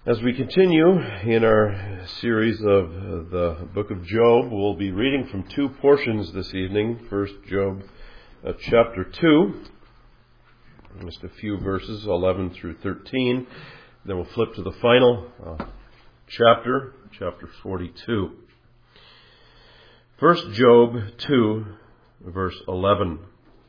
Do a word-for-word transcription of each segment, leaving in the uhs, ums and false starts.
As we continue in our series of the book of Job, we'll be reading from two portions this evening. First, Job uh, chapter two, just a few verses, eleven through thirteen. Then we'll flip to the final uh, chapter, chapter forty-two. First, Job two, verse eleven.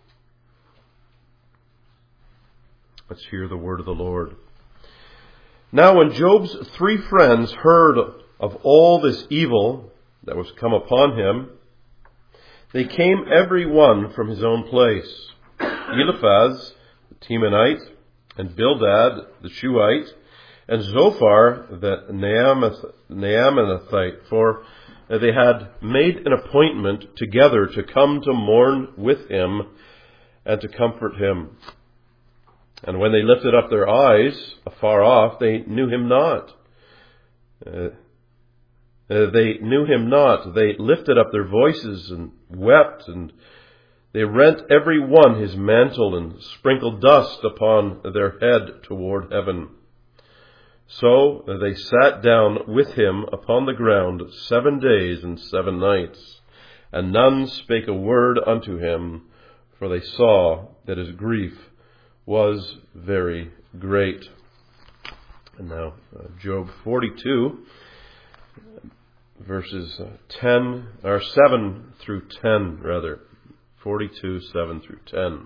Let's hear the word of the Lord. Now when Job's three friends heard of all this evil that was come upon him, they came every one from his own place. Eliphaz the Temanite, and Bildad the Shuhite, and Zophar the Naamathite, for they had made an appointment together to come to mourn with him and to comfort him. And when they lifted up their eyes afar off, they knew him not. Uh, uh, they knew him not. They lifted up their voices and wept, and they rent every one his mantle and sprinkled dust upon their head toward heaven. So they sat down with him upon the ground seven days and seven nights, and none spake a word unto him, for they saw that his grief was very great. And now uh, Job forty-two, verses uh, ten or seven through ten, rather forty-two seven through ten.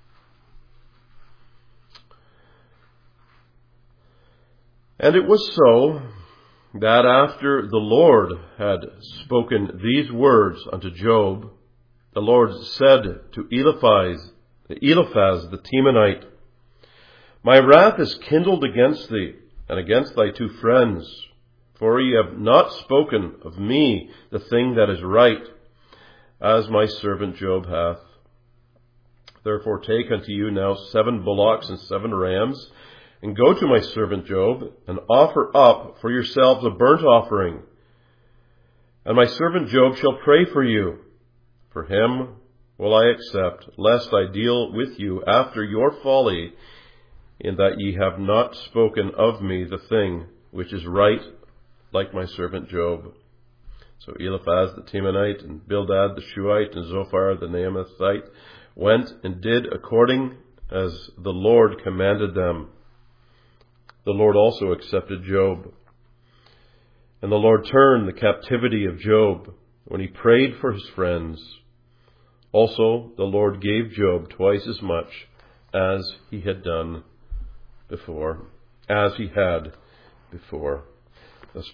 And it was so that after the Lord had spoken these words unto Job, the Lord said to Eliphaz, Eliphaz the Temanite, My wrath is kindled against thee, and against thy two friends, for ye have not spoken of me the thing that is right, as my servant Job hath. Therefore take unto you now seven bullocks and seven rams, and go to my servant Job, and offer up for yourselves a burnt offering. And my servant Job shall pray for you. For him will I accept, lest I deal with you after your folly, in that ye have not spoken of me the thing which is right, like my servant Job. So Eliphaz the Temanite, and Bildad the Shuhite, and Zophar the Naamathite went and did according as the Lord commanded them. The Lord also accepted Job. And the Lord turned the captivity of Job when he prayed for his friends. Also the Lord gave Job twice as much as he had done before, as he had before. Thus,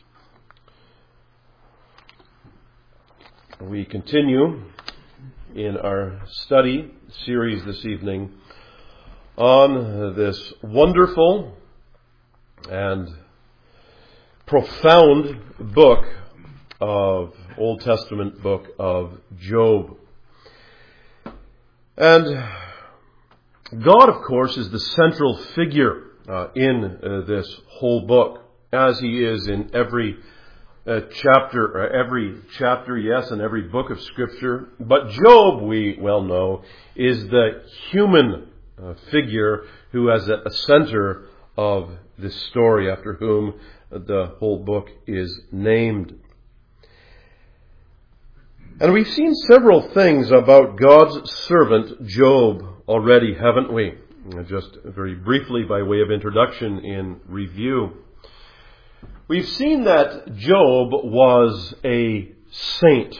we continue in our study series this evening on this wonderful and profound book of Old Testament book of Job. And God, of course, is the central figure uh, in uh, this whole book, as he is in every uh, chapter, or every chapter, yes, in every book of Scripture. But Job, we well know, is the human uh, figure who is at the center of this story, after whom the whole book is named. And we've seen several things about God's servant Job already, haven't we? Just very briefly by way of introduction in review. We've seen that Job was a saint.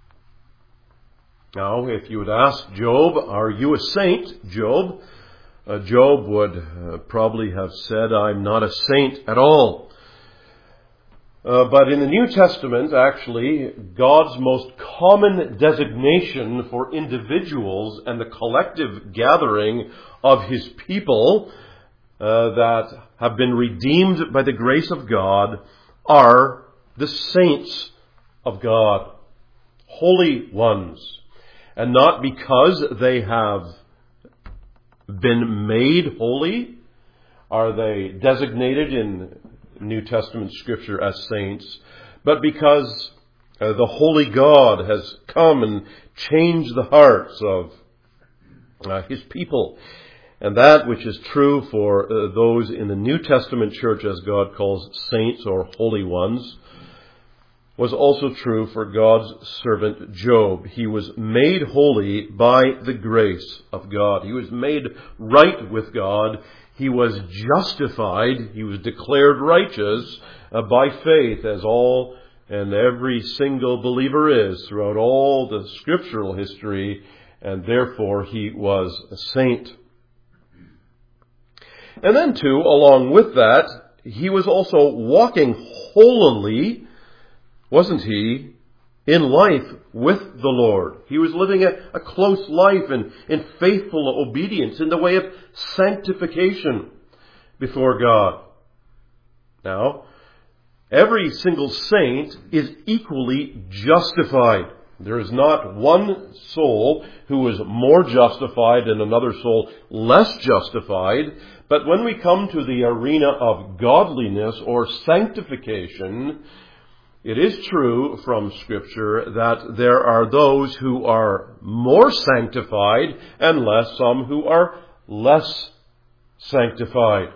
Now, if you would ask Job, are you a saint, Job? Uh, Job would uh, probably have said, I'm not a saint at all. Uh, but in the New Testament, actually, God's most common designation for individuals and the collective gathering of his people uh, that have been redeemed by the grace of God are the saints of God, holy ones. And not because they have been made holy are they designated in New Testament Scripture as saints, but because uh, the Holy God has come and changed the hearts of uh, his people. And that which is true for uh, those in the New Testament church, as God calls saints or holy ones, was also true for God's servant Job. He was made holy by the grace of God. He was made right with God. He was justified. He was declared righteous uh, by faith, as all and every single believer is throughout all the scriptural history, and therefore he was a saint. And then too, along with that, he was also walking holily, wasn't he, in life with the Lord. He was living a, a close life in, in faithful obedience in the way of sanctification before God. Now, every single saint is equally justified. There is not one soul who is more justified and another soul less justified. But when we come to the arena of godliness or sanctification, it is true from Scripture that there are those who are more sanctified and less some who are less sanctified.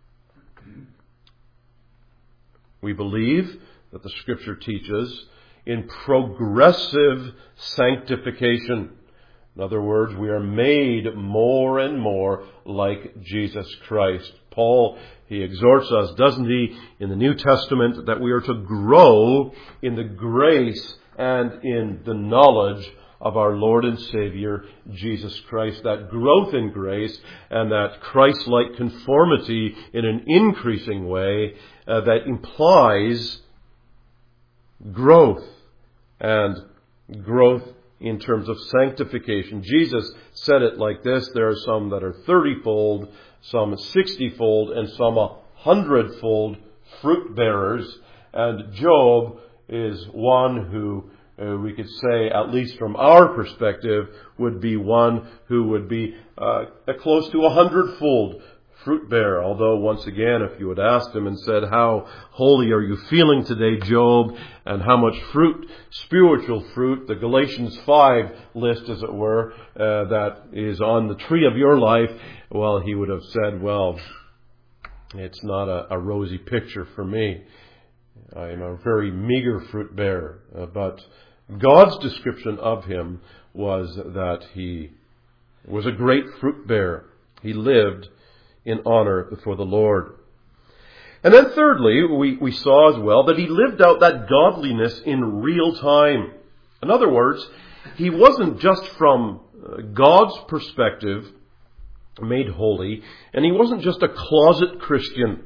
We believe that the Scripture teaches in progressive sanctification. In other words, we are made more and more like Jesus Christ. Paul, he exhorts us, doesn't he, in the New Testament, that we are to grow in the grace and in the knowledge of our Lord and Savior, Jesus Christ. That growth in grace and that Christ-like conformity in an increasing way uh, that implies growth and growth in terms of sanctification. Jesus said it like this: there are some that are thirty-fold, some sixty-fold, and some a hundredfold fruit bearers. And Job is one who, uh, we could say, at least from our perspective, would be one who would be uh, close to a hundredfold fruit bearer. Although, once again, if you had asked him and said, how holy are you feeling today, Job, and how much fruit, spiritual fruit, the Galatians five list, as it were, uh, that is on the tree of your life, well, he would have said, well, it's not a, a rosy picture for me. I am a very meager fruit bearer. Uh, but God's description of him was that he was a great fruit bearer. He lived in honor before the Lord. And then thirdly, we, we saw as well that he lived out that godliness in real time. In other words, he wasn't just from God's perspective made holy, and he wasn't just a closet Christian.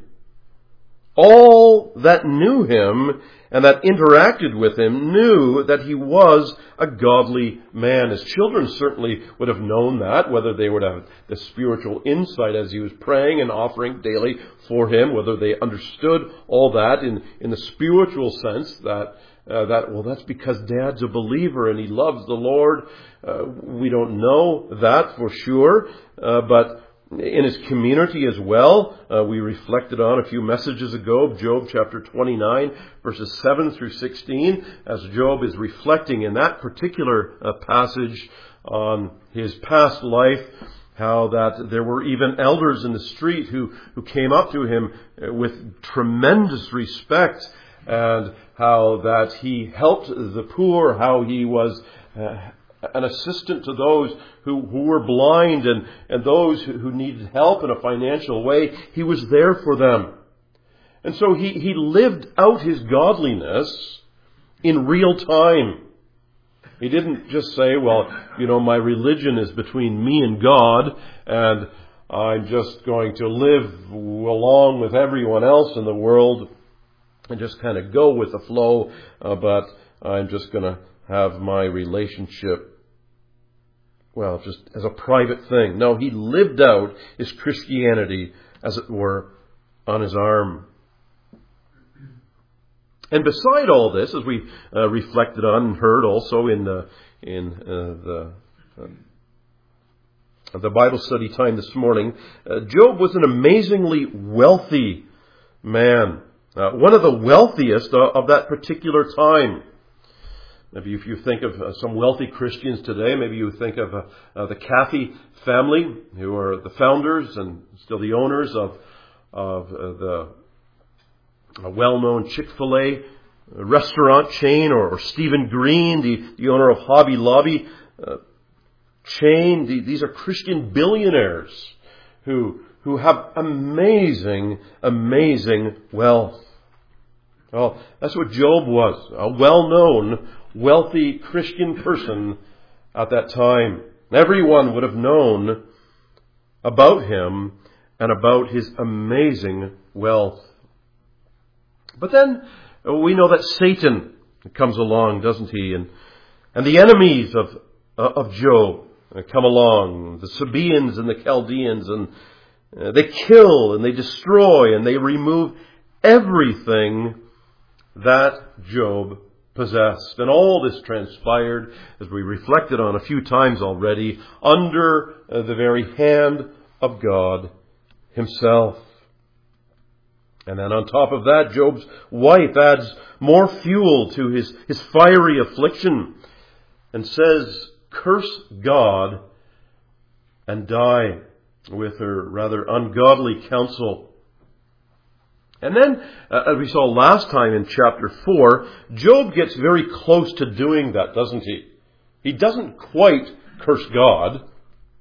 All that knew him and that interacted with him knew that he was a godly man. His children certainly would have known that, whether they would have the spiritual insight as he was praying and offering daily for him, whether they understood all that in, in the spiritual sense that, uh, that, well, that's because Dad's a believer and he loves the Lord. Uh, we don't know that for sure, uh, but in his community as well, uh, we reflected on a few messages ago, Job chapter twenty-nine, verses seven through sixteen, as Job is reflecting in that particular uh, passage on his past life, how that there were even elders in the street who, who came up to him with tremendous respect, and how that he helped the poor, how he was uh, an assistant to those who, who were blind and, and those who, who needed help in a financial way. He was there for them. And so he, he lived out his godliness in real time. He didn't just say, well, you know, my religion is between me and God, and I'm just going to live along with everyone else in the world and just kind of go with the flow, uh, but I'm just going to have my relationship, well, just as a private thing. No, he lived out his Christianity, as it were, on his arm. And beside all this, as we uh, reflected on and heard also in the, in uh, the uh, the Bible study time this morning, uh, Job was an amazingly wealthy man, uh, one of the wealthiest uh, of that particular time. Maybe if you think of uh, some wealthy Christians today, maybe you think of uh, uh, the Cathy family, who are the founders and still the owners of, of uh, the uh, well-known Chick-fil-A restaurant chain, or, or Stephen Green, the, the owner of Hobby Lobby uh, chain. The, these are Christian billionaires who who have amazing, amazing wealth. Well, that's what Job was, a well-known, wealthy Christian person at that time. Everyone would have known about him and about his amazing wealth. But then we know that Satan comes along, doesn't he? And and the enemies of of Job come along, the Sabaeans and the Chaldeans, and uh, they kill and they destroy and they remove everything that Job possessed. And all this transpired, as we reflected on a few times already, under uh, the very hand of God himself. And then on top of that, Job's wife adds more fuel to his, his fiery affliction and says, "Curse God and die," with her rather ungodly counsel. And then, uh, as we saw last time in chapter four, Job gets very close to doing that, doesn't he? He doesn't quite curse God,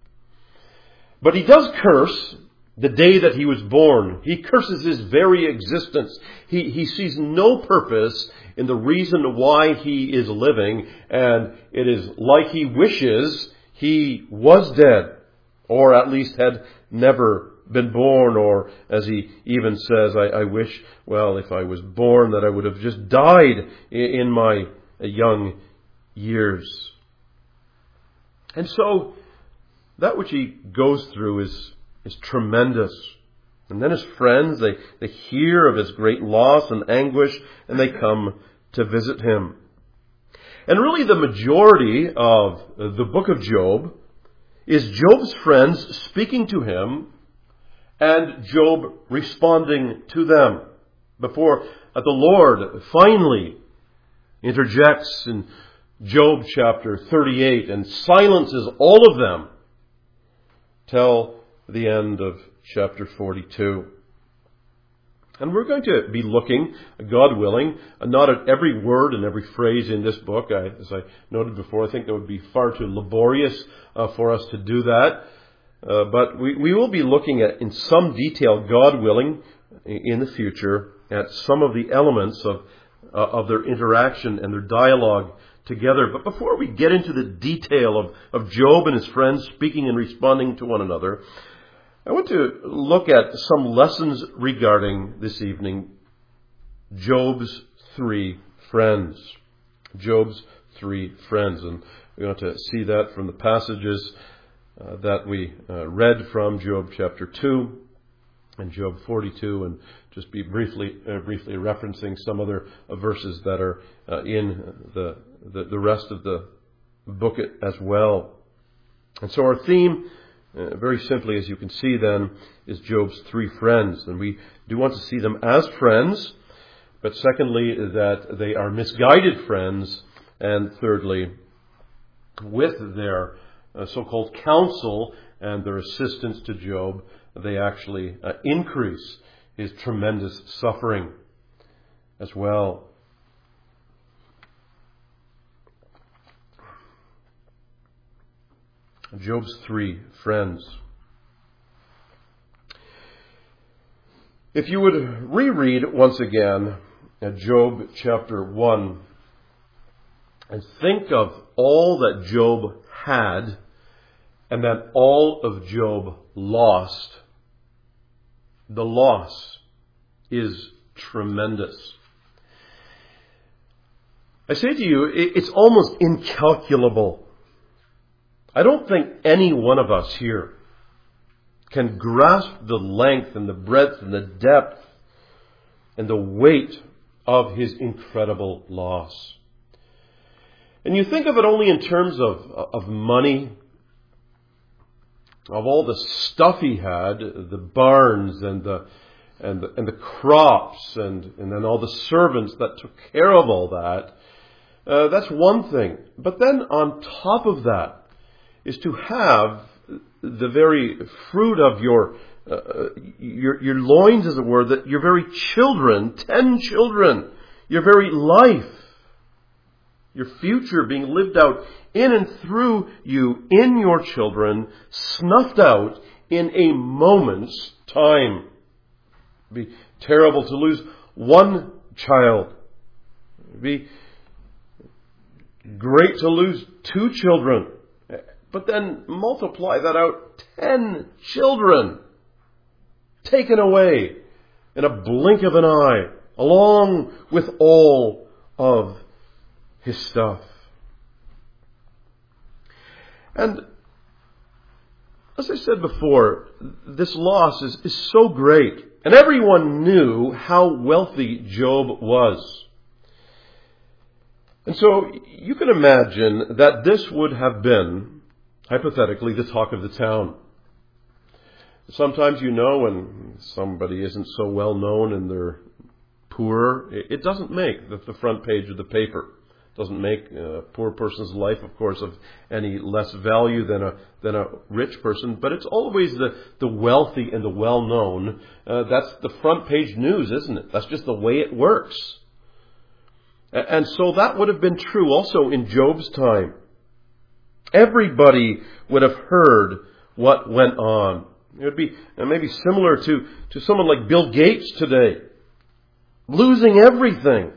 but he does curse the day that he was born. He curses his very existence. He, he sees no purpose in the reason why he is living, and it is like he wishes he was dead, or at least had never been born, or as he even says, I, I wish, well, if I was born, that I would have just died in, in my young years. And so, that which he goes through is, is tremendous. And then his friends, they, they hear of his great loss and anguish, and they come to visit him. And really the majority of the book of Job is Job's friends speaking to him and Job responding to them before the Lord finally interjects in Job chapter thirty-eight and silences all of them till the end of chapter forty-two. And we're going to be looking, God willing, not at every word and every phrase in this book. I, as I noted before, I think that would be far too laborious uh, for us to do that. Uh, but we, we will be looking at, in some detail, God willing, in the future, at some of the elements of uh, of their interaction and their dialogue together. But before we get into the detail of, of Job and his friends speaking and responding to one another, I want to look at some lessons regarding, this evening, Job's three friends. Job's three friends. And we want to see that from the passages uh, that we uh, read from Job chapter two and Job forty-two, and just be briefly uh, briefly referencing some other uh, verses that are uh, in the, the the rest of the book as well. And so our theme, Uh, very simply, as you can see then, is Job's three friends. And we do want to see them as friends, but secondly, that they are misguided friends, and thirdly, with their uh, so-called counsel and their assistance to Job, they actually uh, increase his tremendous suffering as well. Job's three friends. If you would reread once again at Job chapter one and think of all that Job had and that all of Job lost, the loss is tremendous. I say to you, it's almost incalculable. I don't think any one of us here can grasp the length and the breadth and the depth and the weight of his incredible loss. And you think of it only in terms of, of money, of all the stuff he had, the barns and the and the, and the crops and, and then all the servants that took care of all that. Uh, that's one thing. But then on top of that is to have the very fruit of your, uh, your, your loins, as it were, that your very children, ten children, your very life, your future being lived out in and through you, in your children, snuffed out in a moment's time. It'd be terrible to lose one child. It'd be great to lose two children. But then multiply that out, ten children taken away in a blink of an eye, along with all of his stuff. And as I said before, this loss is, is so great. And everyone knew how wealthy Job was. And so you can imagine that this would have been, hypothetically, the talk of the town. Sometimes, you know, when somebody isn't so well known and they're poor, it doesn't make the front page of the paper. It doesn't make a poor person's life, of course, of any less value than a than a rich person. But it's always the, the wealthy and the well-known. Uh, that's the front page news, isn't it? That's just the way it works. And so that would have been true also in Job's time. Everybody would have heard what went on. It would be maybe similar to, to someone like Bill Gates today, losing everything.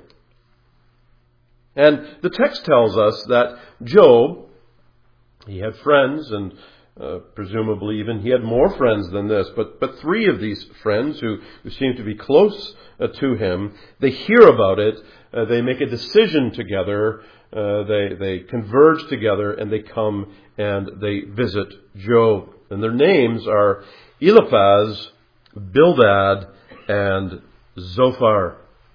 And the text tells us that Job, he had friends, and uh, presumably even he had more friends than this, but, but three of these friends who, who seem to be close uh, to him, they hear about it, uh, they make a decision together, uh, they, they converge together, and they come and they visit Job. And their names are Eliphaz, Bildad, and Zophar.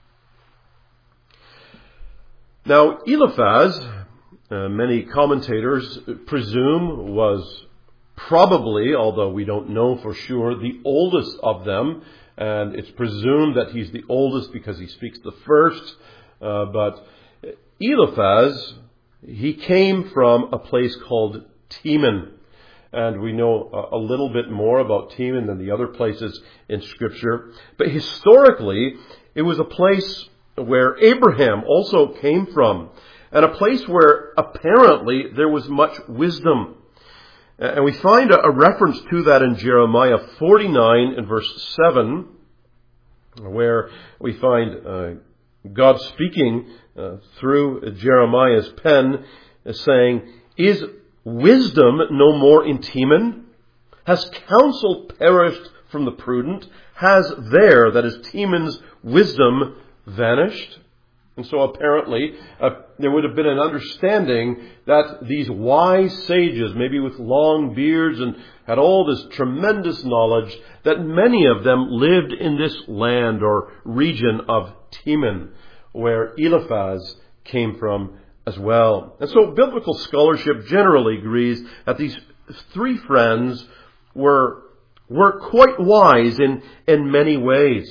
Now, Eliphaz, uh, many commentators presume, was probably, although we don't know for sure, the oldest of them. And it's presumed that he's the oldest because he speaks the first. Uh, but Eliphaz, he came from a place called Teman. And we know a little bit more about Teman than the other places in Scripture. But historically, it was a place where Abraham also came from. And a place where apparently there was much wisdom. And we find a reference to that in Jeremiah forty-nine and verse seven, where we find uh, God speaking uh, through Jeremiah's pen, uh, saying, "Is wisdom no more in Teman? Has counsel perished from the prudent? Has there," that is Teman's wisdom, vanished? And so apparently uh, there would have been an understanding that these wise sages, maybe with long beards and had all this tremendous knowledge, that many of them lived in this land or region of Teman, where Eliphaz came from as well. And so biblical scholarship generally agrees that these three friends were, were quite wise in, in many ways.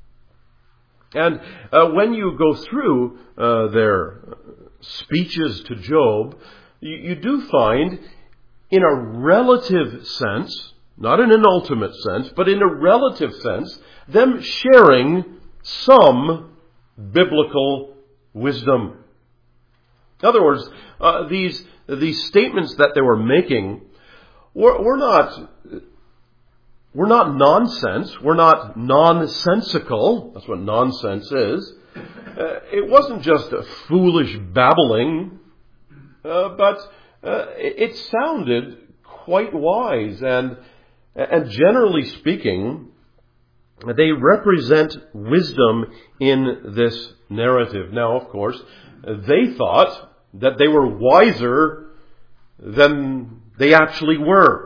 And uh, when you go through uh, their speeches to Job, you, you do find, in a relative sense, not in an ultimate sense, but in a relative sense, them sharing some biblical wisdom. In other words, uh, these these statements that they were making were, were not were not nonsense. Were not nonsensical. That's what nonsense is. Uh, it wasn't just a foolish babbling, uh, but uh, it, it sounded quite wise, and and generally speaking, they represent wisdom in this narrative. Now, of course, they thought that they were wiser than they actually were.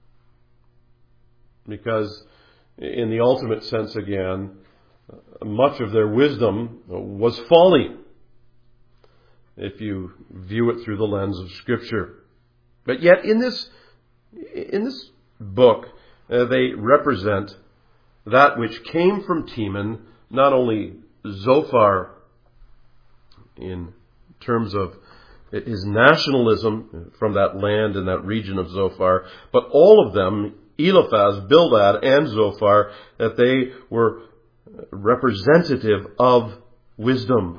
Because in the ultimate sense, again, much of their wisdom was folly, if you view it through the lens of Scripture. But yet in this, in this book, uh, they represent that which came from Teman, not only Zophar in terms of his nationalism from that land and that region of Zophar, but all of them, Eliphaz, Bildad, and Zophar, that they were representative of wisdom.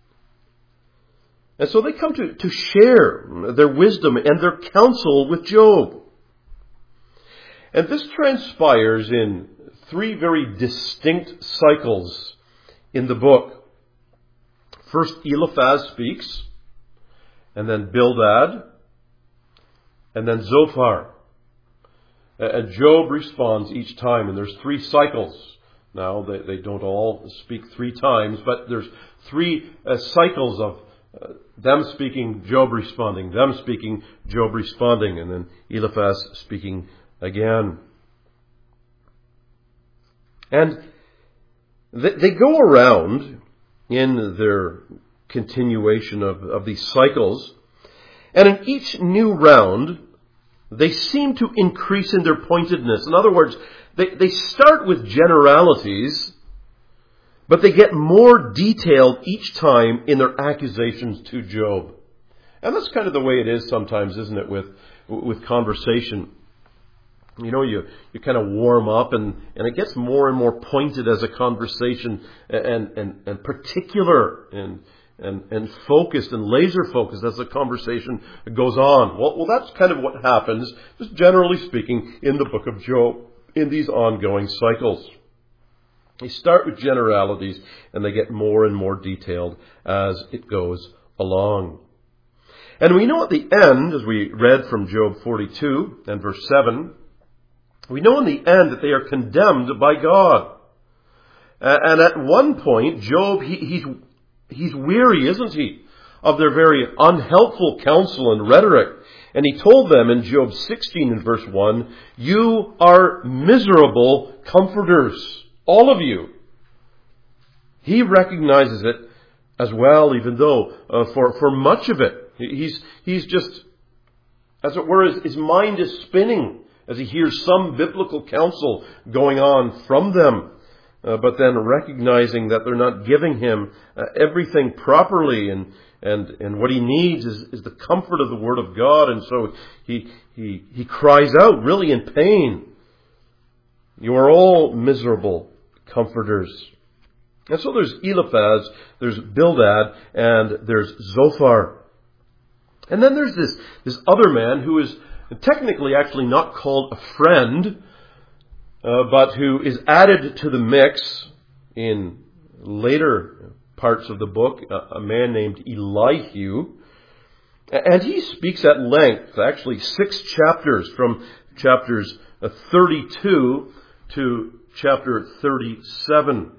And so they come to, to share their wisdom and their counsel with Job. And this transpires in three very distinct cycles in the book. First, Eliphaz speaks, and then Bildad, and then Zophar. And Job responds each time, and there's three cycles. Now, they, they don't all speak three times, but there's three uh, cycles of uh, them speaking, Job responding, them speaking, Job responding, and then Eliphaz speaking again. And they, they go around in their continuation of, of these cycles, and in each new round, they seem to increase in their pointedness. In other words, they, they start with generalities, but they get more detailed each time in their accusations to Job. And that's kind of the way it is sometimes, isn't it, with with conversation. You know, you, you kind of warm up and, and it gets more and more pointed as a conversation and, and, and particular and, and, and focused and laser focused as the conversation goes on. Well, well, that's kind of what happens, just generally speaking, in the book of Job, in these ongoing cycles. They start with generalities and they get more and more detailed as it goes along. And we know at the end, as we read from Job forty-two and verse seven, we know in the end that they are condemned by God. And at one point, Job, he, he's, he's weary, isn't he, of their very unhelpful counsel and rhetoric. And he told them in Job sixteen and verse one, "You are miserable comforters, all of you." He recognizes it as well, even though uh, for, for much of it, he's, he's just, as it were, his, his mind is spinning as he hears some biblical counsel going on from them, uh, but then recognizing that they're not giving him uh, everything properly, and and and what he needs is, is the comfort of the Word of God, and so he he he cries out, really in pain, "You are all miserable comforters." And so there's Eliphaz, there's Bildad, and there's Zophar, and then there's this this other man who is technically actually not called a friend, uh, but who is added to the mix in later parts of the book, a, a man named Elihu. And he speaks at length, actually six chapters, from chapters thirty-two to chapter thirty-seven.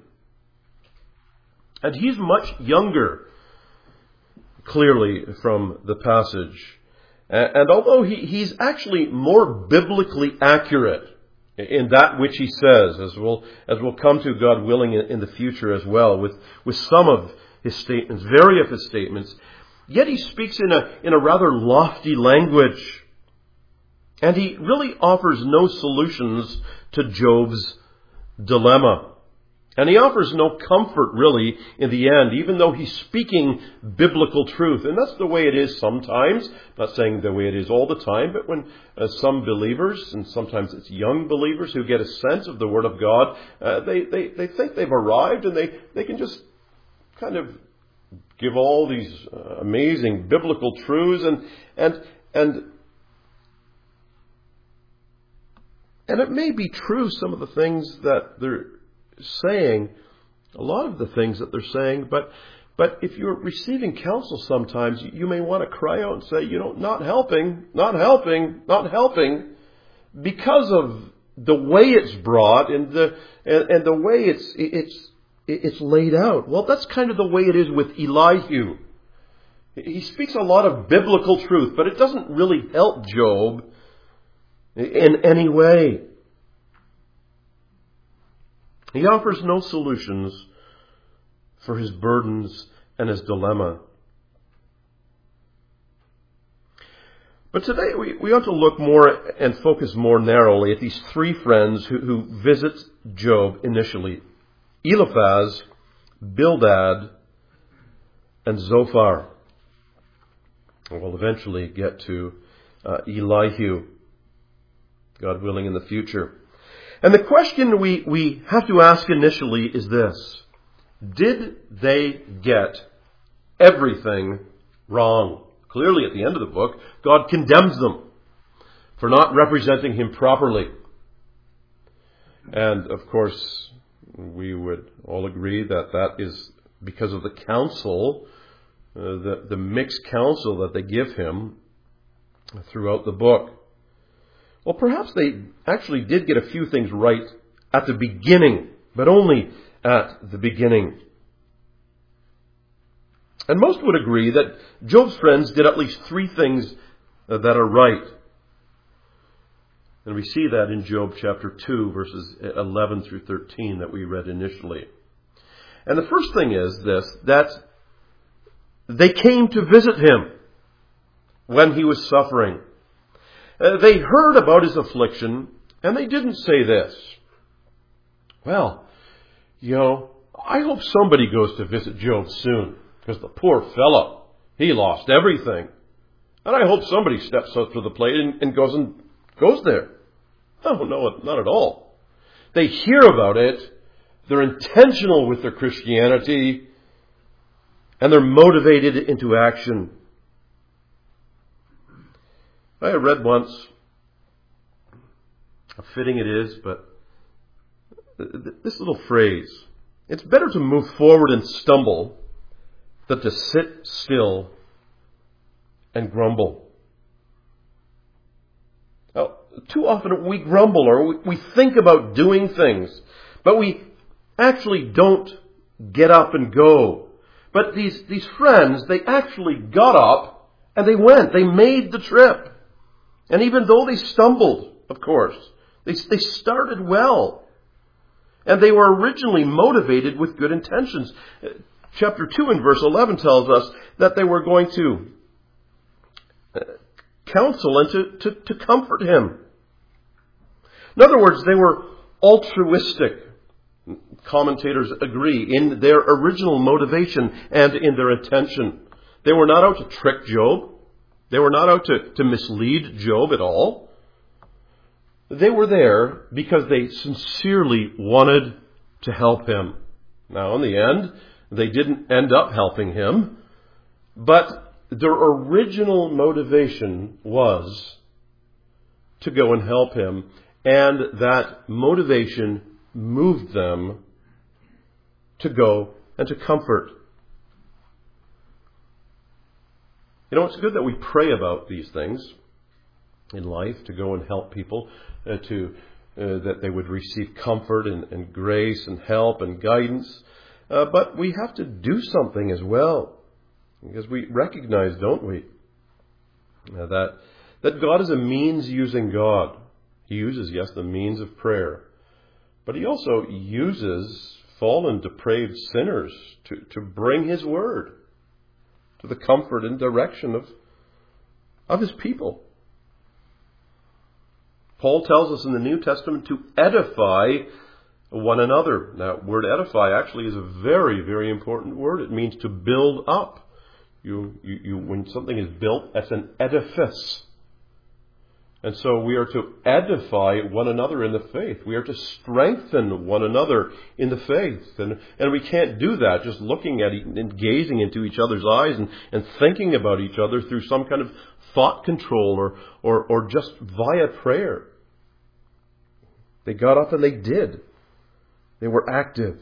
And he's much younger, clearly, from the passage. And although he, he's actually more biblically accurate in that which he says, as we'll, as we'll come to, God willing, in, in the future as well, with, with some of his statements, various of his statements, yet he speaks in a, in a rather lofty language. And he really offers no solutions to Job's dilemma. And he offers no comfort, really, in the end, even though he's speaking biblical truth. And that's the way it is sometimes. I'm not saying the way it is all the time, but when uh, some believers, and sometimes it's young believers who get a sense of the Word of God, uh, they, they, they think they've arrived and they, they can just kind of give all these uh, amazing biblical truths, and, and, and, and it may be true, some of the things that they're saying, a lot of the things that they're saying, but but if you're receiving counsel sometimes, you may want to cry out and say, you know, not helping, not helping, not helping, because of the way it's brought and the and, and the way it's it's it's laid out. Well, that's kind of the way it is with Elihu. He speaks a lot of biblical truth, but it doesn't really help Job in any way. He offers no solutions for his burdens and his dilemma. But today we, we ought to look more and focus more narrowly at these three friends who, who visit Job initially: Eliphaz, Bildad, and Zophar. We'll eventually get to uh, Elihu, God willing, in the future. And the question we, we have to ask initially is this: did they get everything wrong? Clearly, at the end of the book, God condemns them for not representing Him properly. And, of course, we would all agree that that is because of the counsel, uh, the, the mixed counsel that they give Him throughout the book. Well, perhaps they actually did get a few things right at the beginning, but only at the beginning. And most would agree that Job's friends did at least three things that are right. And we see that in Job chapter two, verses eleven through thirteen that we read initially. And the first thing is this, that they came to visit him when he was suffering. Uh, they heard about his affliction, and they didn't say this: well, you know, I hope somebody goes to visit Job soon, because the poor fellow, he lost everything. And I hope somebody steps up to the plate and, and goes and goes there. Oh, no, not at all. They hear about it, they're intentional with their Christianity, and they're motivated into action. I read once, how fitting it is, but this little phrase: it's better to move forward and stumble than to sit still and grumble. Now, too often we grumble, or we, we think about doing things, but we actually don't get up and go. But these, these friends, they actually got up and they went. They made the trip. And even though they stumbled, of course, they, they started well. And they were originally motivated with good intentions. Chapter two and verse eleven tells us that they were going to counsel and to, to, to comfort him. In other words, they were altruistic. Commentators agree in their original motivation and in their intention. They were not out to trick Job. They were not out to, to mislead Job at all. They were there because they sincerely wanted to help him. Now, in the end, they didn't end up helping him, but their original motivation was to go and help him, and that motivation moved them to go and to comfort. You know, it's good that we pray about these things in life, to go and help people, uh, to uh, that they would receive comfort and, and grace and help and guidance. Uh, but we have to do something as well, because we recognize, don't we, uh, that that God is a means using God. He uses, yes, the means of prayer, but He also uses fallen, depraved sinners to, to bring His word to the comfort and direction of, of His people. Paul tells us in the New Testament to edify one another. Now, word edify actually is a very, very important word. It means to build up. You, you, you, when something is built, that's an edifice. And so we are to edify one another in the faith. We are to strengthen one another in the faith. And, and we can't do that just looking at it and gazing into each other's eyes and, and thinking about each other through some kind of thought control or, or, or just via prayer. They got up and they did. They were active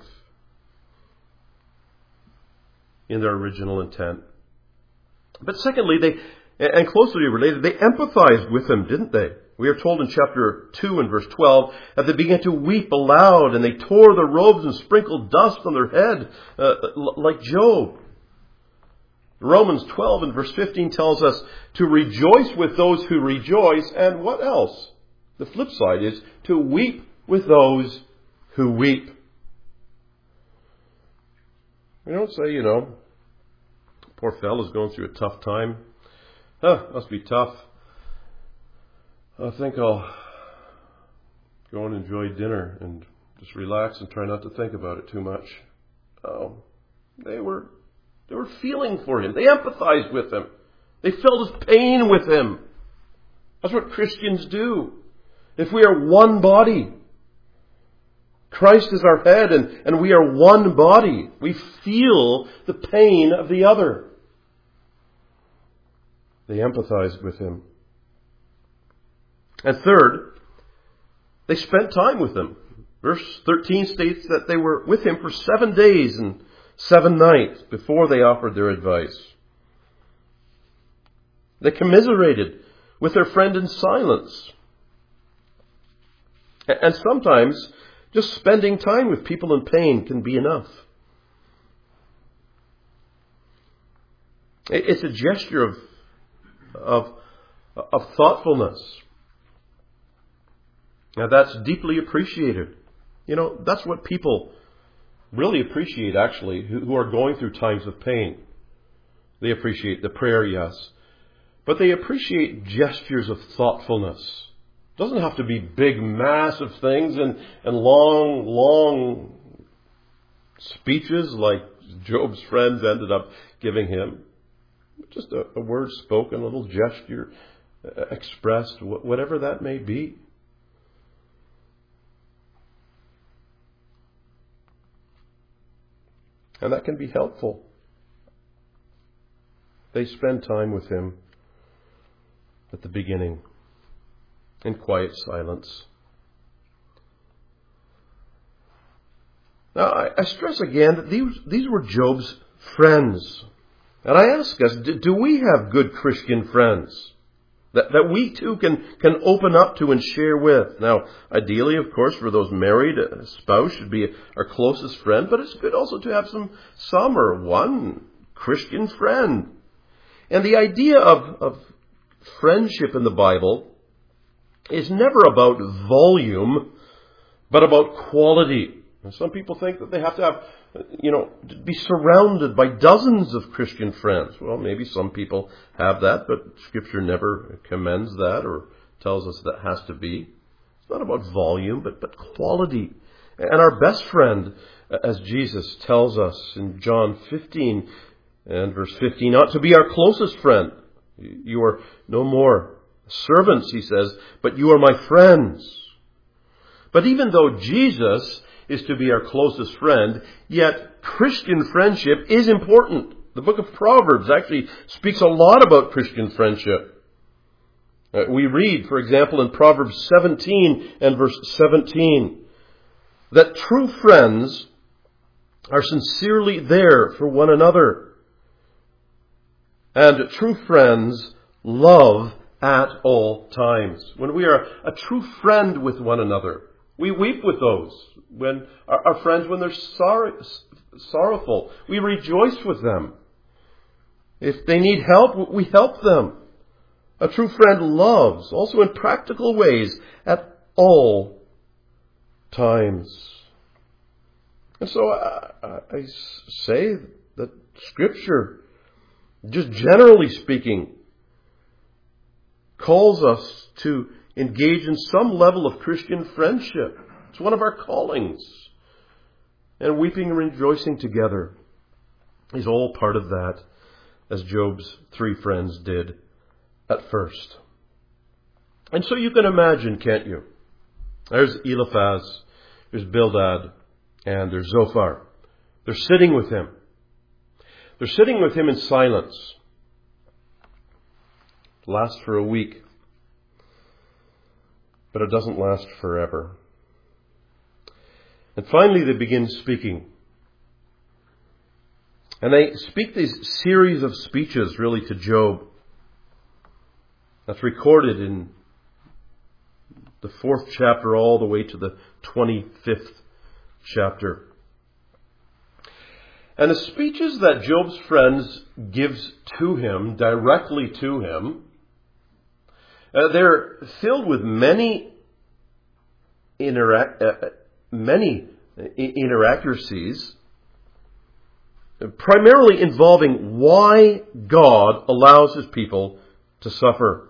in their original intent. But secondly, they, and closely related, they empathized with him, didn't they? We are told in chapter two and verse twelve that they began to weep aloud, and they tore their robes and sprinkled dust on their head, uh, like Job. Romans twelve and verse fifteen tells us to rejoice with those who rejoice, and what else? The flip side is to weep with those who weep. We don't say, you know, poor fellow's going through a tough time. Huh, must be tough. I think I'll go and enjoy dinner and just relax and try not to think about it too much. Oh, they were they were feeling for him. They empathized with him. They felt his pain with him. That's what Christians do. If we are one body, Christ is our head and, and we are one body, we feel the pain of the other. They empathized with him. And third, they spent time with him. Verse thirteen states that they were with him for seven days and seven nights before they offered their advice. They commiserated with their friend in silence. And sometimes just spending time with people in pain can be enough. It's a gesture of, of, of thoughtfulness. Now that's deeply appreciated. You know, that's what people really appreciate, actually, who, who are going through times of pain. They appreciate the prayer, yes. But they appreciate gestures of thoughtfulness. It doesn't have to be big, massive things and, and long, long speeches like Job's friends ended up giving him. Just a, a word spoken, a little gesture uh, expressed, wh- whatever that may be. And that can be helpful. They spend time with him at the beginning in quiet silence. Now, I, I stress again that these, these were Job's friends. And I ask us, do, do we have good Christian friends that, that we too can, can open up to and share with? Now, ideally, of course, for those married, a spouse should be our closest friend, but it's good also to have some, some or one Christian friend. And the idea of, of friendship in the Bible is never about volume, but about quality. And some people think that they have to have, you know, be surrounded by dozens of Christian friends. Well, maybe some people have that, but Scripture never commends that or tells us that has to be. It's not about volume, but, but quality. And our best friend, as Jesus tells us in John fifteen and verse fifteen, ought to be our closest friend. You are no more servants, he says, but you are my friends. But even though Jesus is to be our closest friend, yet Christian friendship is important. The book of Proverbs actually speaks a lot about Christian friendship. Uh, we read, for example, in Proverbs seventeen and verse seventeen, that true friends are sincerely there for one another. And true friends love at all times. When we are a true friend with one another, we weep with those. When our, our friends, when they're sorry, sorrowful, we rejoice with them. If they need help, we help them. A true friend loves, also in practical ways, at all times. And so I, I say that Scripture, just generally speaking, calls us to engage in some level of Christian friendship. It's one of our callings. And weeping and rejoicing together is all part of that, as Job's three friends did at first. And so you can imagine, can't you? There's Eliphaz, there's Bildad, and there's Zophar. They're sitting with him. They're sitting with him in silence. It lasts for a week. But it doesn't last forever. And finally they begin speaking. And they speak these series of speeches really to Job. That's recorded in the fourth chapter all the way to the twenty-fifth chapter. And the speeches that Job's friends gives to him, directly to him, uh, they're filled with many interac- uh, many inaccuracies, primarily involving why God allows his people to suffer.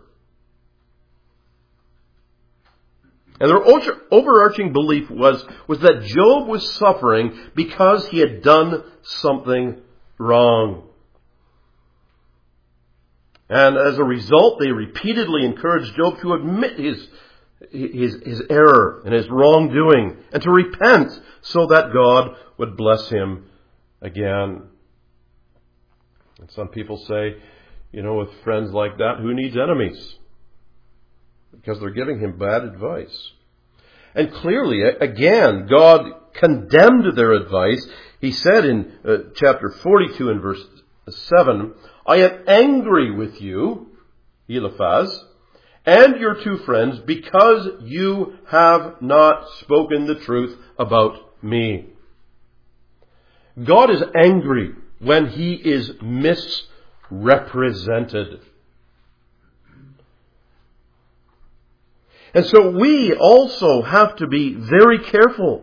And their overarching belief was, was that Job was suffering because he had done something wrong. And as a result, they repeatedly encouraged Job to admit his, his, his error and his wrongdoing and to repent so that God would bless him again. And some people say, you know, with friends like that, who needs enemies? Because they're giving him bad advice. And clearly, again, God condemned their advice. He said in uh, chapter forty-two and verse seven, I am angry with you, Eliphaz, and your two friends, because you have not spoken the truth about me. God is angry when he is misrepresented. And so we also have to be very careful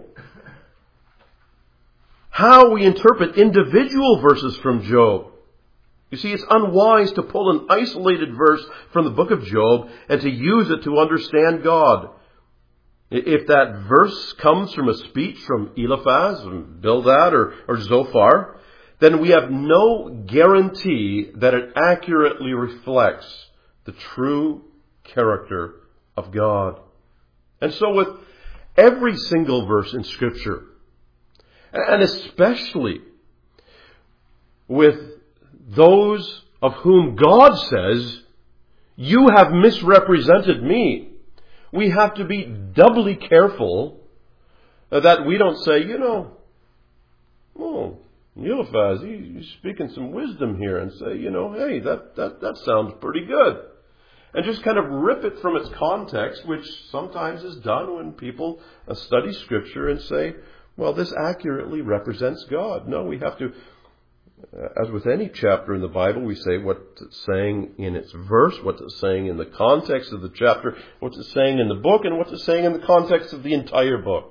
how we interpret individual verses from Job. You see, it's unwise to pull an isolated verse from the book of Job and to use it to understand God. If that verse comes from a speech from Eliphaz, and Bildad, or, or Zophar, then we have no guarantee that it accurately reflects the true character of God. And so with every single verse in Scripture, and especially with those of whom God says, you have misrepresented me, we have to be doubly careful that we don't say, you know, oh, Eliphaz, he's speaking some wisdom here, and say, you know, hey, that, that, that sounds pretty good. And just kind of rip it from its context, which sometimes is done when people study Scripture and say, well, this accurately represents God. No, we have to, as with any chapter in the Bible, we say what it's saying in its verse, what it's saying in the context of the chapter, what it's saying in the book, and what it's saying in the context of the entire book.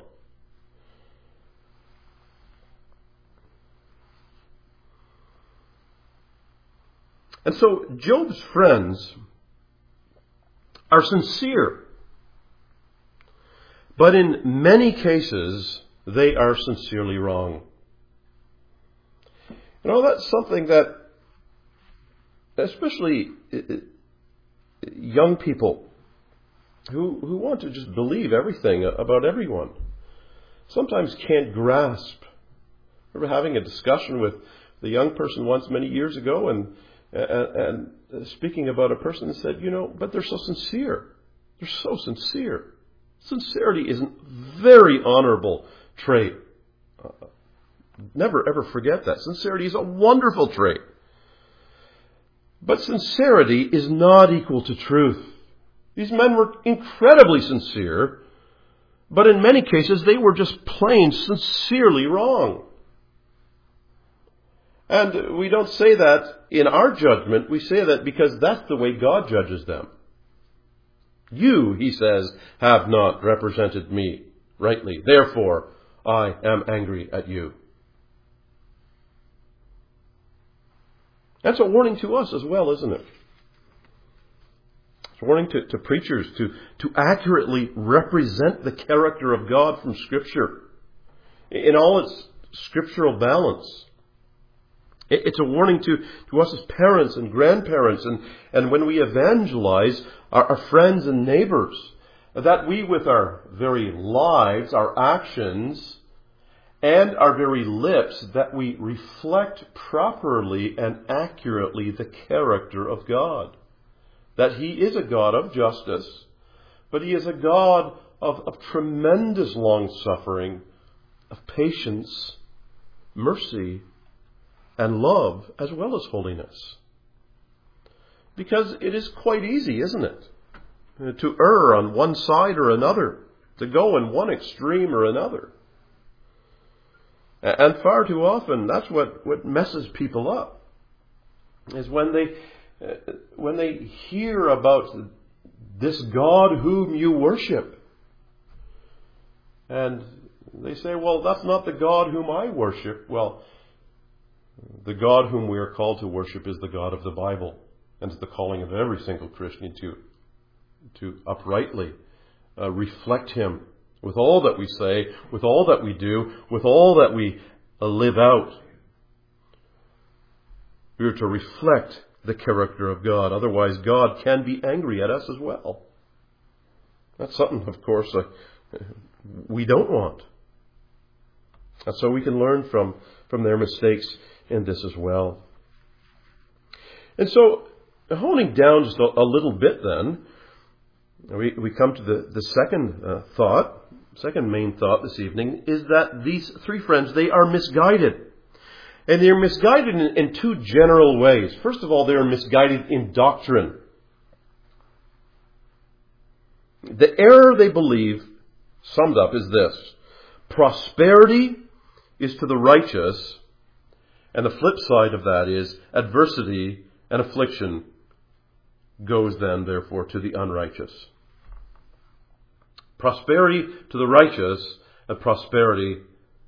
And so Job's friends are sincere, but in many cases they are sincerely wrong. You know, that's something that especially young people who who want to just believe everything about everyone sometimes can't grasp. I remember having a discussion with the young person once many years ago, and and, and speaking about a person and said, you know, but they're so sincere. They're so sincere. Sincerity is a very honorable trait. Uh, never ever forget that. Sincerity is a wonderful trait. But sincerity is not equal to truth. These men were incredibly sincere, but in many cases they were just plain sincerely wrong. And we don't say that in our judgment. We say that because that's the way God judges them. You, he says, have not represented me rightly. Therefore, I am angry at you. That's a warning to us as well, isn't it? It's a warning to, to preachers to, to accurately represent the character of God from Scripture in all its scriptural balance. It's a warning to, to us as parents and grandparents, and, and when we evangelize our, our friends and neighbors, that we with our very lives, our actions, and our very lips, that we reflect properly and accurately the character of God. That He is a God of justice, but He is a God of, of tremendous long-suffering, of patience, mercy, and love, as well as holiness. Because it is quite easy, isn't it, to err on one side or another, to go in one extreme or another. And far too often, that's what, what messes people up, is when they, uh, when they hear about this God whom you worship. And they say, well, that's not the God whom I worship. Well, the God whom we are called to worship is the God of the Bible, and it's the calling of every single Christian to, to uprightly uh, reflect Him with all that we say, with all that we do, with all that we uh, live out. We are to reflect the character of God. Otherwise, God can be angry at us as well. That's something, of course, uh, we don't want. And so we can learn from, from their mistakes in this as well. And so, honing down just a, a little bit then, we, we come to the, the second uh, thought, second main thought this evening, is that these three friends, they are misguided. And they're misguided in, in two general ways. First of all, they are misguided in doctrine. The error they believe, summed up, is this: prosperity is to the righteous, and the flip side of that is adversity and affliction goes then, therefore, to the unrighteous. Prosperity to the righteous, and prosperity,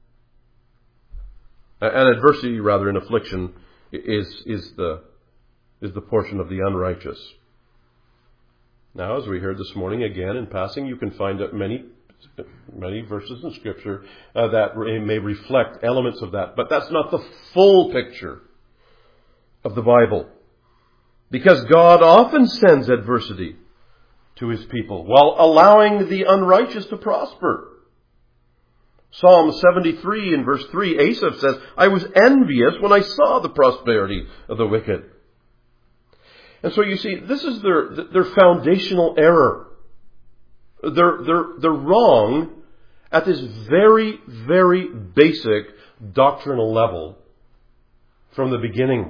and adversity, rather, and affliction is, is, the, is the portion of the unrighteous. Now, as we heard this morning, again, in passing, you can find many many verses in Scripture uh, that may reflect elements of that. But that's not the full picture of the Bible. Because God often sends adversity to His people while allowing the unrighteous to prosper. Psalm seventy-three in verse three, Asaph says, I was envious when I saw the prosperity of the wicked. And so you see, this is their, their foundational error. They're, they're, they're wrong at this very, very basic doctrinal level from the beginning.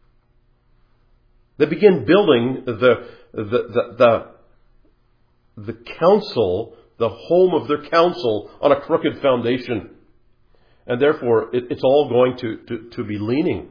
They begin building the, the, the, the, the counsel, the home of their counsel, on a crooked foundation. And therefore, it, it's all going to, to, to be leaning.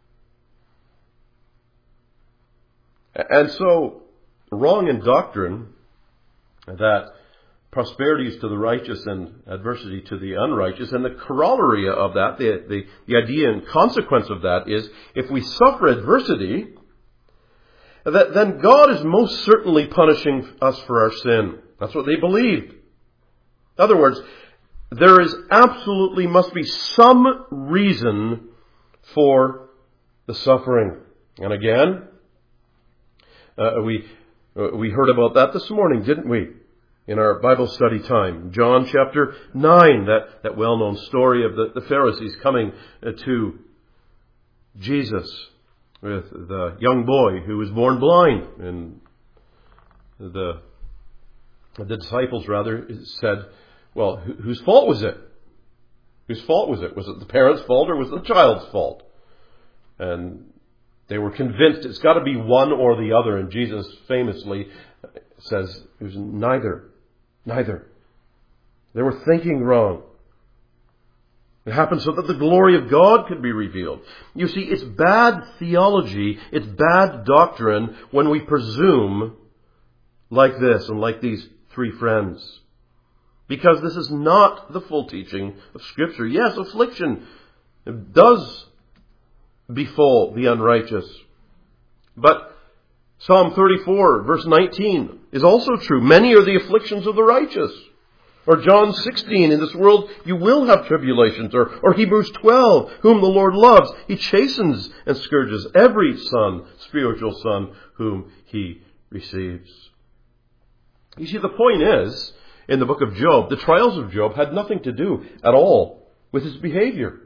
And so, wrong in doctrine, that prosperity is to the righteous and adversity to the unrighteous. And the corollary of that, the, the, the idea and consequence of that is, if we suffer adversity, that then God is most certainly punishing us for our sin. That's what they believed. In other words, there is absolutely must be some reason for the suffering. And again, uh, we uh, we heard about that this morning, didn't we? In our Bible study time. John chapter nine, that, that well-known story of the, the Pharisees coming uh, to Jesus with the young boy who was born blind. And the, the disciples, rather, said, well, wh- whose fault was it? Whose fault was it? Was it the parents' fault or was it the child's fault? And they were convinced it's got to be one or the other. And Jesus famously says it was neither. Neither. They were thinking wrong. It happened so that the glory of God could be revealed. You see, it's bad theology, it's bad doctrine when we presume like this and like these three friends. Because this is not the full teaching of Scripture. Yes, affliction does befall the unrighteous. But Psalm thirty-four, verse nineteen, is also true. Many are the afflictions of the righteous. Or John sixteen, in this world you will have tribulations. Or, or Hebrews twelve, whom the Lord loves, He chastens and scourges every son, spiritual son, whom He receives. You see, the point is, in the book of Job, the trials of Job had nothing to do at all with his behavior.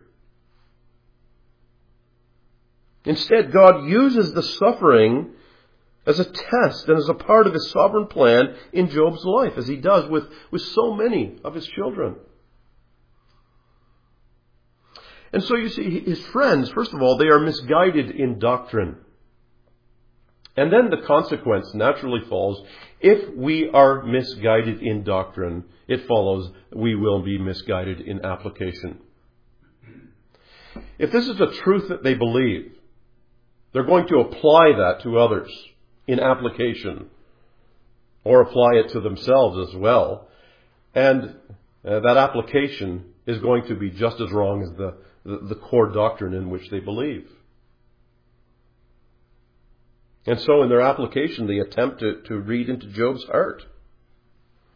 Instead, God uses the suffering as a test and as a part of His sovereign plan in Job's life, as He does with, with so many of His children. And so you see, his friends, first of all, they are misguided in doctrine. And then the consequence naturally falls. If we are misguided in doctrine, it follows we will be misguided in application. If this is a truth that they believe, they're going to apply that to others in application, or apply it to themselves as well. And uh, that application is going to be just as wrong as the, the, the core doctrine in which they believe. And so in their application, they attempt to, to read into Job's heart.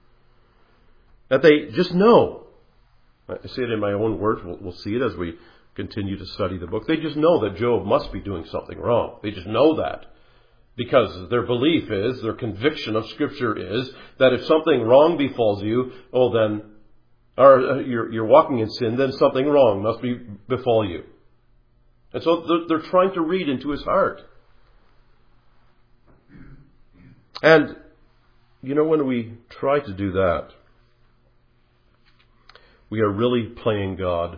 That they just know. I say it in my own words. We'll, we'll see it as we continue to study the book. They just know that Job must be doing something wrong. They just know that. Because their belief is, their conviction of Scripture is, that if something wrong befalls you, oh then, or you're, you're walking in sin, then something wrong must be befall you. And so they're, they're trying to read into his heart. And, you know, when we try to do that, we are really playing God.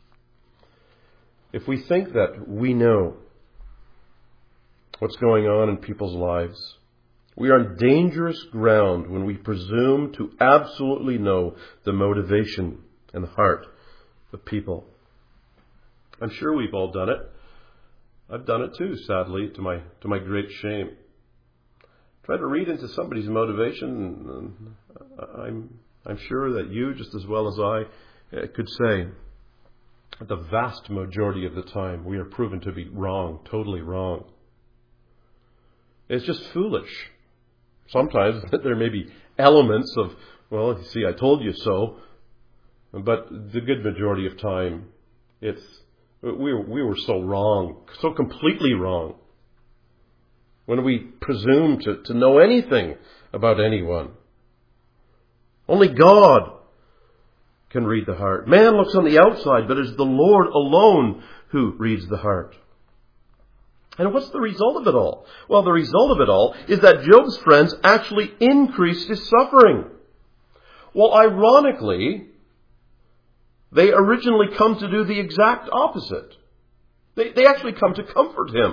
If we think that we know what's going on in people's lives, we are on dangerous ground when we presume to absolutely know the motivation and the heart of people. I'm sure we've all done it. I've done it too, sadly, to my to my great shame. Try to read into somebody's motivation, and I'm I'm sure that you, just as well as I, could say, the vast majority of the time we are proven to be wrong, totally wrong. It's just foolish. Sometimes there may be elements of, well, you see, I told you so. But the good majority of time, it's we were, we were so wrong, so completely wrong. When we presume to, to know anything about anyone. Only God can read the heart. Man looks on the outside, but it is the Lord alone who reads the heart. And what's the result of it all? Well, the result of it all is that Job's friends actually increased his suffering. Well, ironically, they originally come to do the exact opposite. They, they actually come to comfort him.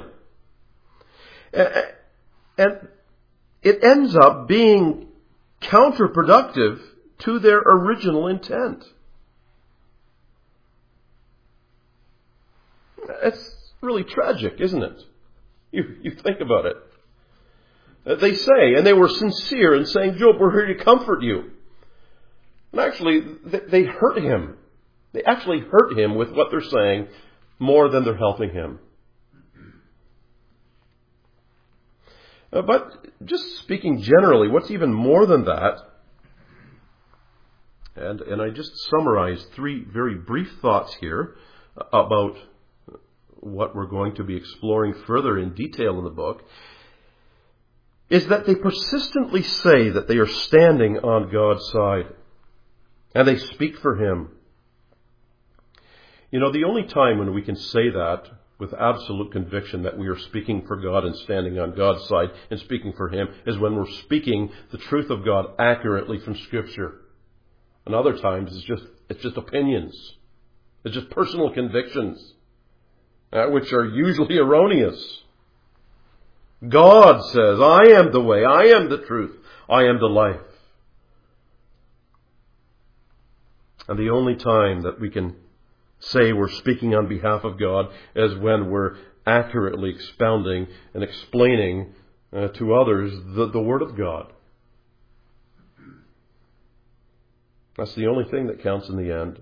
And it ends up being counterproductive to their original intent. It's really tragic, isn't it? You, you think about it. They say, and they were sincere in saying, Job, we're here to comfort you. And actually, they hurt him. They actually hurt him with what they're saying more than they're helping him. But just speaking generally, what's even more than that, and, and I just summarized three very brief thoughts here about what we're going to be exploring further in detail in the book, is that they persistently say that they are standing on God's side. And they speak for Him. You know, the only time when we can say that with absolute conviction that we are speaking for God and standing on God's side and speaking for Him is when we're speaking the truth of God accurately from Scripture. And other times it's just it's just opinions. It's just personal convictions, uh, which are usually erroneous. God says, I am the way, I am the truth, I am the life. And the only time that we can say we're speaking on behalf of God is when we're accurately expounding and explaining uh, to others the, the Word of God. That's the only thing that counts in the end.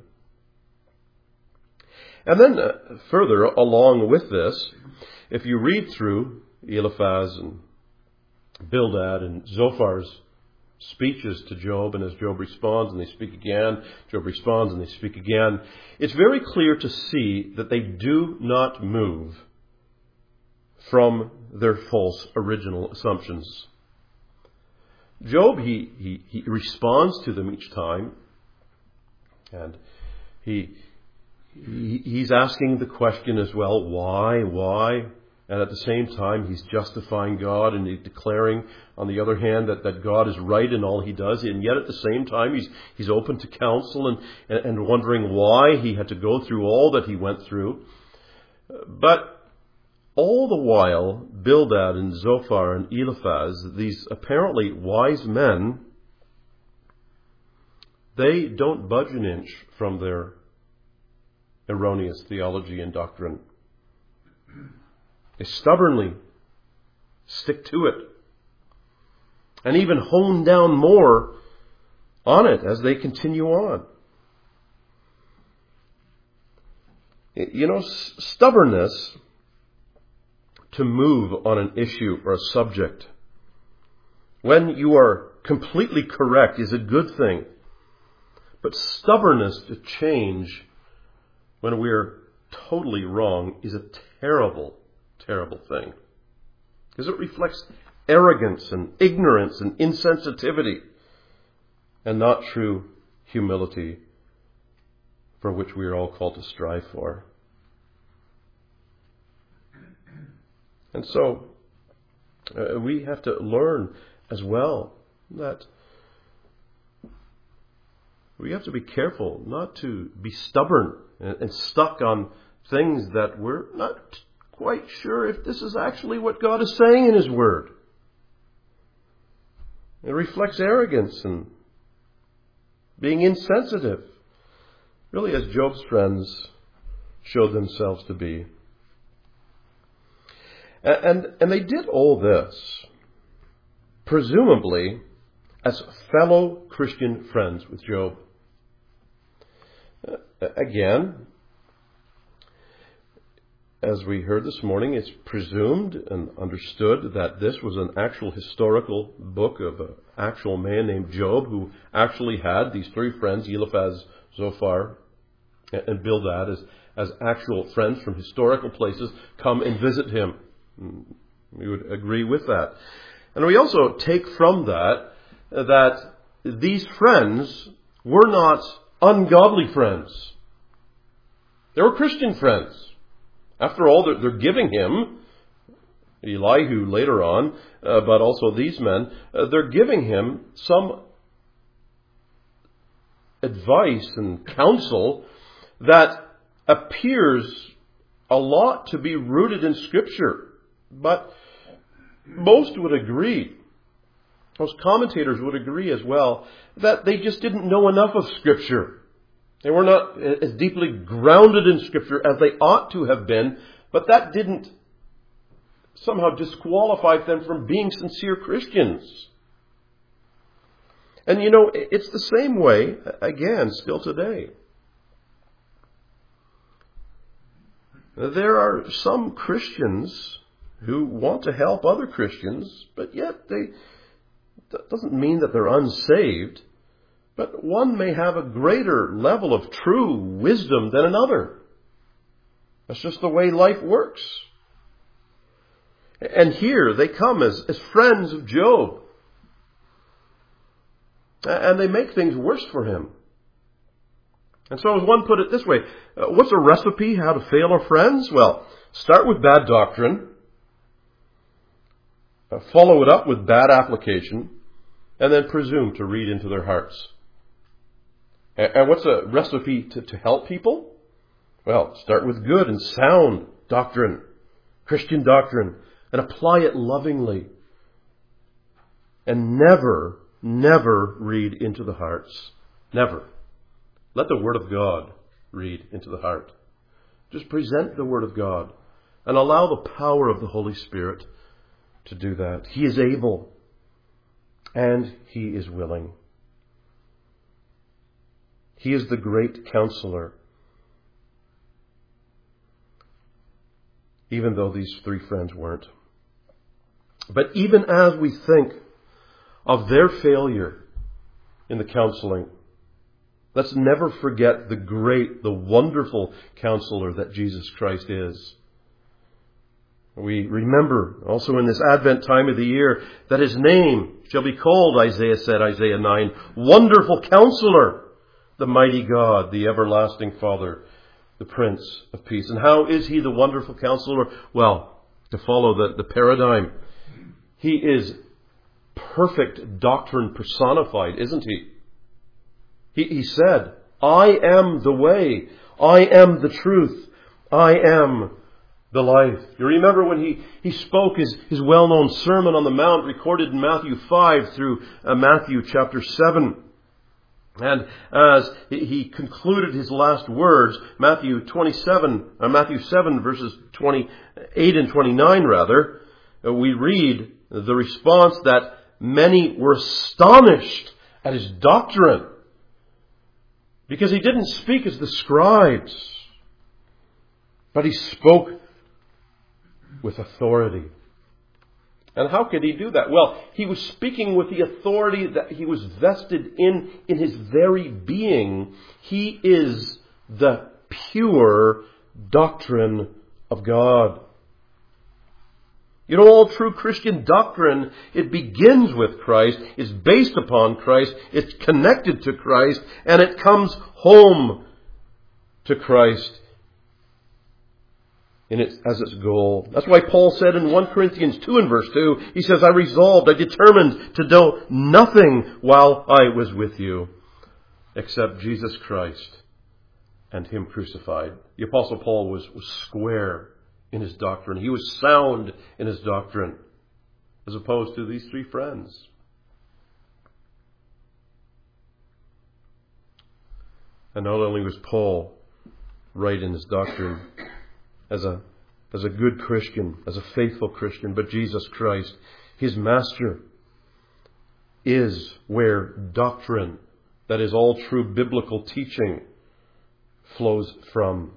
And then uh, further along with this, if you read through Eliphaz and Bildad and Zophar's speeches to Job, and as Job responds and they speak again, Job responds and they speak again, it's very clear to see that they do not move from their false original assumptions. Job, he, he, he responds to them each time, and he, he he's asking the question as well, why, why? And at the same time, he's justifying God and he's declaring, on the other hand, that, that God is right in all He does. And yet at the same time, he's he's open to counsel and, and, and wondering why he had to go through all that he went through. But all the while, Bildad and Zophar and Eliphaz, these apparently wise men, they don't budge an inch from their erroneous theology and doctrine. They stubbornly stick to it and even hone down more on it as they continue on. You know, stubbornness to move on an issue or a subject when you are completely correct is a good thing. But stubbornness to change when we are totally wrong is a terrible, terrible thing. Because it reflects arrogance and ignorance and insensitivity, and not true humility for which we are all called to strive for. And so, uh, we have to learn as well that we have to be careful not to be stubborn and, and stuck on things that we're not quite sure if this is actually what God is saying in His Word. It reflects arrogance and being insensitive, really, as Job's friends showed themselves to be. And, and they did all this, presumably, as fellow Christian friends with Job. Uh, again, as we heard this morning, it's presumed and understood that this was an actual historical book of an actual man named Job who actually had these three friends, Eliphaz, Zophar, and Bildad, as, as actual friends from historical places, come and visit him. We would agree with that. And we also take from that that these friends were not ungodly friends. They were Christian friends. After all, they're, they're giving him, Elihu later on, uh, but also these men, uh, they're giving him some advice and counsel that appears a lot to be rooted in Scripture. But most would agree, most commentators would agree as well, that they just didn't know enough of Scripture. They were not as deeply grounded in Scripture as they ought to have been, but that didn't somehow disqualify them from being sincere Christians. And you know, it's the same way, again, still today. There are some Christians who want to help other Christians, but yet they, that doesn't mean that they're unsaved. But one may have a greater level of true wisdom than another. That's just the way life works. And here they come as, as friends of Job. And they make things worse for him. And so as one put it this way, uh, what's a recipe how to fail our friends? Well, start with bad doctrine. Uh, follow it up with bad application. And then presume to read into their hearts. And what's a recipe to, to help people? Well, start with good and sound doctrine, Christian doctrine, and apply it lovingly. And never, never read into the hearts. Never. Let the Word of God read into the heart. Just present the Word of God and allow the power of the Holy Spirit to do that. He is able and He is willing. He is the great counselor. Even though these three friends weren't. But even as we think of their failure in the counseling, let's never forget the great, the wonderful counselor that Jesus Christ is. We remember also in this Advent time of the year that His name shall be called, Isaiah said, Isaiah nine, Wonderful Counselor, the mighty God, the everlasting Father, the Prince of Peace. And how is He the wonderful counselor? Well, to follow the, the paradigm, He is perfect doctrine personified, isn't He? He, he said, I am the way, I am the truth, I am the life. You remember when he, he spoke his, his well-known Sermon on the Mount recorded in Matthew five through uh, Matthew chapter seven. And as he concluded his last words, Matthew twenty-seven, uh, Matthew seven verses twenty-eight and twenty-nine rather, uh, we read the response that many were astonished at His doctrine. Because He didn't speak as the scribes, but He spoke with authority. And how could He do that? Well, He was speaking with the authority that He was vested in in His very being. He is the pure doctrine of God. You know, all true Christian doctrine, it begins with Christ, is based upon Christ, it's connected to Christ, and it comes home to Christ in its, as its goal. That's why Paul said in First Corinthians two and verse two, he says, I resolved, I determined to know nothing while I was with you, except Jesus Christ and Him crucified. The Apostle Paul was, was square in his doctrine. He was sound in his doctrine, as opposed to these three friends. And not only was Paul right in his doctrine as a, as a good Christian, as a faithful Christian, but Jesus Christ, his master, is where doctrine, that is all true biblical teaching, flows from.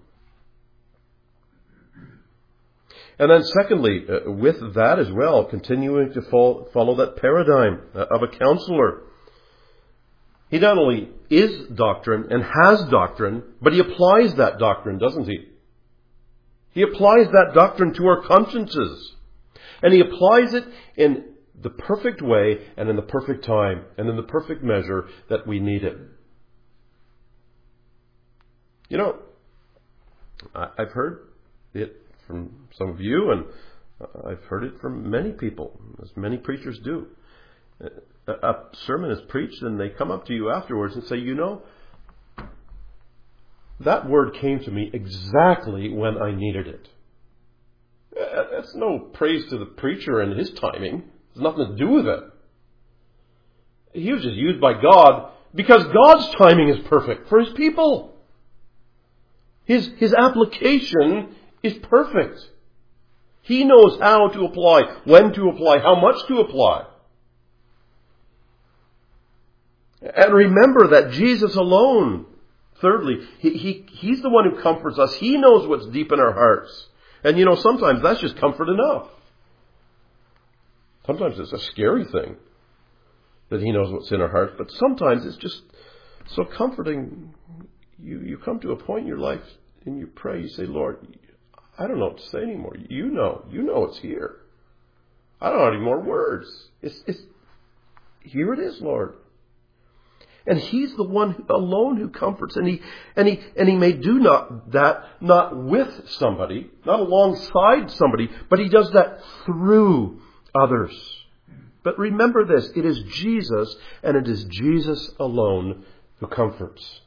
And then secondly, uh, with that as well, continuing to follow, follow that paradigm uh, of a counselor. He not only is doctrine and has doctrine, but he applies that doctrine, doesn't he? He applies that doctrine to our consciences. And he applies it in the perfect way and in the perfect time and in the perfect measure that we need it. You know, I've heard it from some of you, and I've heard it from many people, as many preachers do. A sermon is preached and they come up to you afterwards and say, you know, that word came to me exactly when I needed it. That's no praise to the preacher and his timing. There's nothing to do with it. He was just used by God because God's timing is perfect for His people. His, his application is perfect. He knows how to apply, when to apply, how much to apply. And remember that Jesus alone, thirdly, he, he, He's the one who comforts us. He knows what's deep in our hearts. And you know, sometimes that's just comfort enough. Sometimes it's a scary thing that He knows what's in our hearts. But sometimes it's just so comforting. You, you come to a point in your life and you pray, you say, Lord, I don't know what to say anymore. You know, you know it's here. I don't have any more words. It's, it's, here it is, Lord. And He's the one alone who comforts. And he, and he, and he may do not that, not with somebody, not alongside somebody, but He does that through others. But remember this, it is Jesus, and it is Jesus alone who comforts.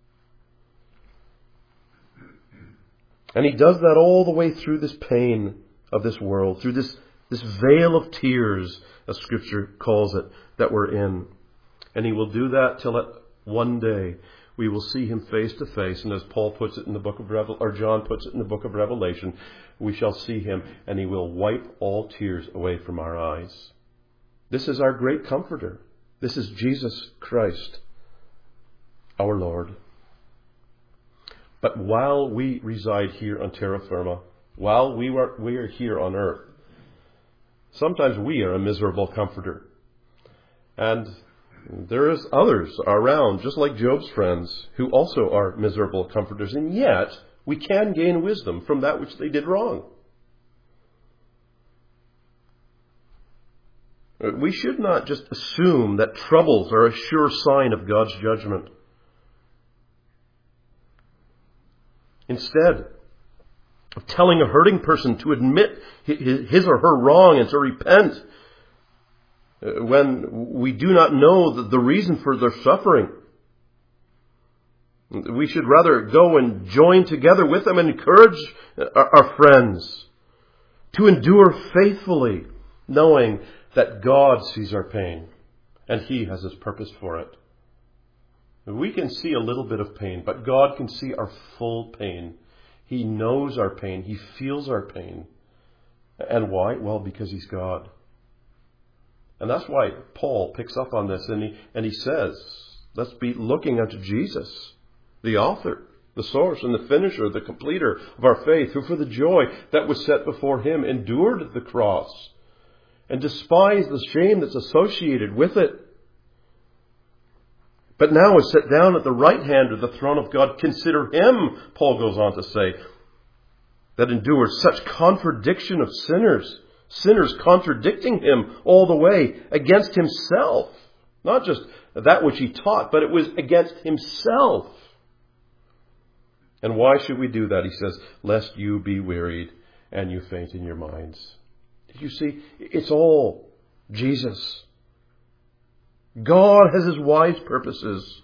And He does that all the way through this pain of this world, through this, this veil of tears, as Scripture calls it, that we're in. And He will do that till at one day we will see Him face to face. And as Paul puts it in the book of Revel, or John puts it in the book of Revelation, we shall see Him and He will wipe all tears away from our eyes. This is our great comforter. This is Jesus Christ, our Lord. But while we reside here on terra firma, while we are, we are here on earth, sometimes we are a miserable comforter. And there is others around, just like Job's friends, who also are miserable comforters. And yet, we can gain wisdom from that which they did wrong. We should not just assume that troubles are a sure sign of God's judgment. Instead of telling a hurting person to admit his or her wrong and to repent when we do not know the reason for their suffering, we should rather go and join together with them and encourage our friends to endure faithfully, knowing that God sees our pain and He has His purpose for it. We can see a little bit of pain, but God can see our full pain. He knows our pain. He feels our pain. And why? Well, because He's God. And that's why Paul picks up on this and he, and he says, let's be looking unto Jesus, the author, the source and the finisher, the completer of our faith, who for the joy that was set before Him endured the cross and despised the shame that's associated with it. But now is set down at the right hand of the throne of God. Consider Him, Paul goes on to say, that endured such contradiction of sinners, sinners contradicting him all the way against himself. Not just that which he taught, but it was against himself. And why should we do that? He says, lest you be wearied and you faint in your minds. Did you see? It's all Jesus. God has his wise purposes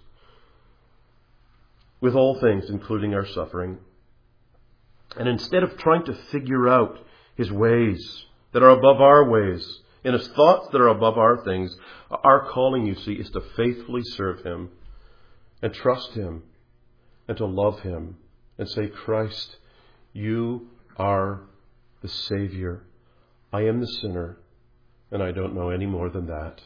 with all things, including our suffering. And instead of trying to figure out his ways that are above our ways, in his thoughts that are above our things, our calling, you see, is to faithfully serve him and trust him and to love him and say, Christ, you are the Savior. I am the sinner, and I don't know any more than that.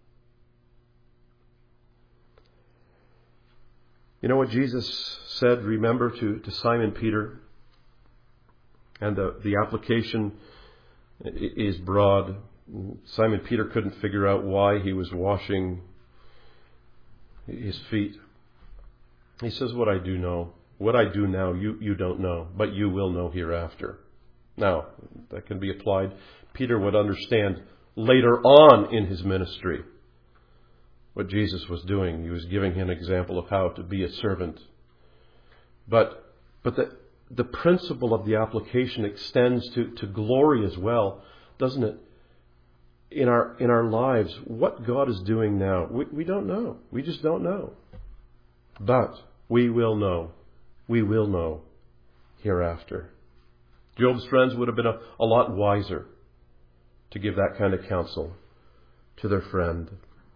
You know what Jesus said, remember, to, to Simon Peter? And the, the application is broad. Simon Peter couldn't figure out why he was washing his feet. He says, what I do know, what I do now, you, you don't know, but you will know hereafter. Now, that can be applied. Peter would understand later on in his ministry what Jesus was doing. He was giving him an example of how to be a servant. But, but the, the principle of the application extends to, to glory as well, doesn't it? In our, in our lives, what God is doing now, we, we don't know. We just don't know. But we will know. We will know hereafter. Job's friends would have been a, a lot wiser to give that kind of counsel to their friend.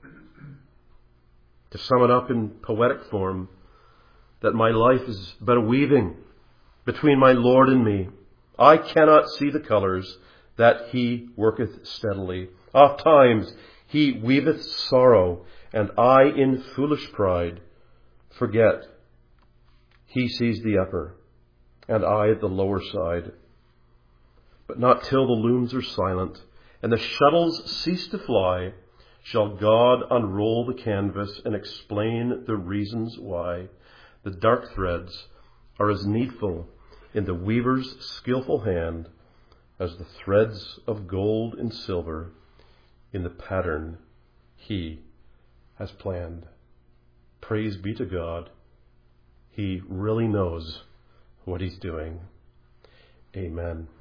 To sum it up in poetic form, that my life is but a weaving between my Lord and me. I cannot see the colours that he worketh steadily. Oft times he weaveth sorrow, and I in foolish pride forget. He sees the upper, and I the lower side. But not till the looms are silent, and the shuttles cease to fly, shall God unroll the canvas and explain the reasons why the dark threads are as needful in the weaver's skillful hand as the threads of gold and silver in the pattern he has planned. Praise be to God. He really knows what he's doing. Amen.